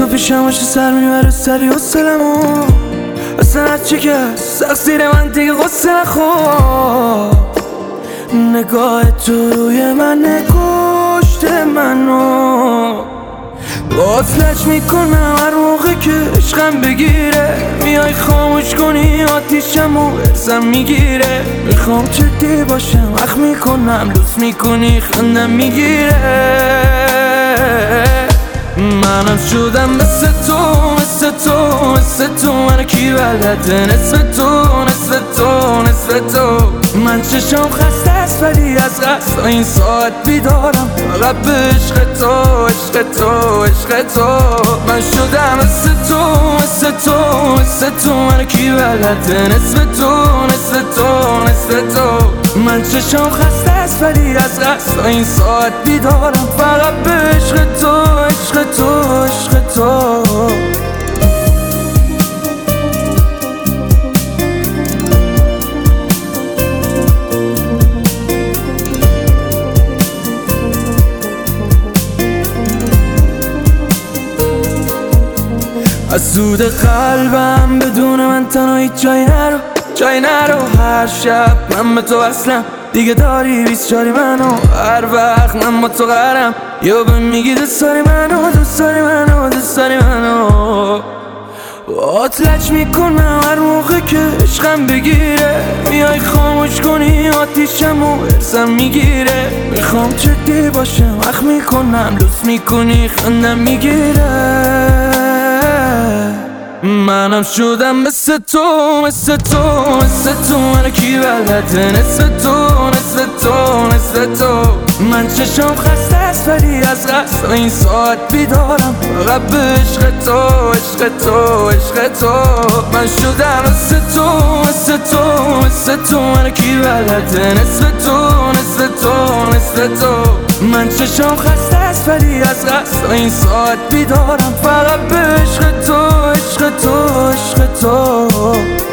تو پیشم باشه سر میبره سری حسلمو اصلا از چی که سقصیر من دیگه غصه نخور نگاه تو روی من نکشته منو باطلش میکنم هر موقع که عشقم بگیره میای خاموش کنی آتیشم و ارزم میگیره میخوام جدی باشم اخ میکنم لوس میکنی خندم میگیره منم شدم مثل تو مثل تو مثل تو من کی بلده نصف تو نصف تو نصف تو من چشم خسته است ولی از قصد این ساعت بیدارم فقط به عشق تو عشق تو عشق تو من شدم مثل تو مثل تو مثل تو من کی بلده نصف تو نصف تو نصف تو من چشم خسته است ولی از قصد این ساعت بیدارم فقط به عشق تو عشق تو عشق تو از سود قلبم بدون من تنهایی جای نرو هر شب من به تو اصلم دیگه داری 24 منو هر وقت من با تو قرم یا به میگی دوست داری منو دوست داری منو دوست داری منو باطلش میکنم هر موقع که عشقم بگیره میای خاموش کنی آتیشم و ارزم میگیره میخوام جدی باشم اخ میکنم لوس میکنی خندم میگیره منم شدم مثل تو مثل تو مثل تو من کی بلده نصف تو نصف تو نصف تو من چشم خسته است ولی از قصد این ساعت بیدارم فقط به عشق تو عشق تو عشق تو من شدم مثل تو مثل تو مثل تو من کی بلده نصف تو نصف تو نصف تو من چشم خسته است ولی از قصد این ساعت بیدارم فقط به عشق تو عشق تو عشق تو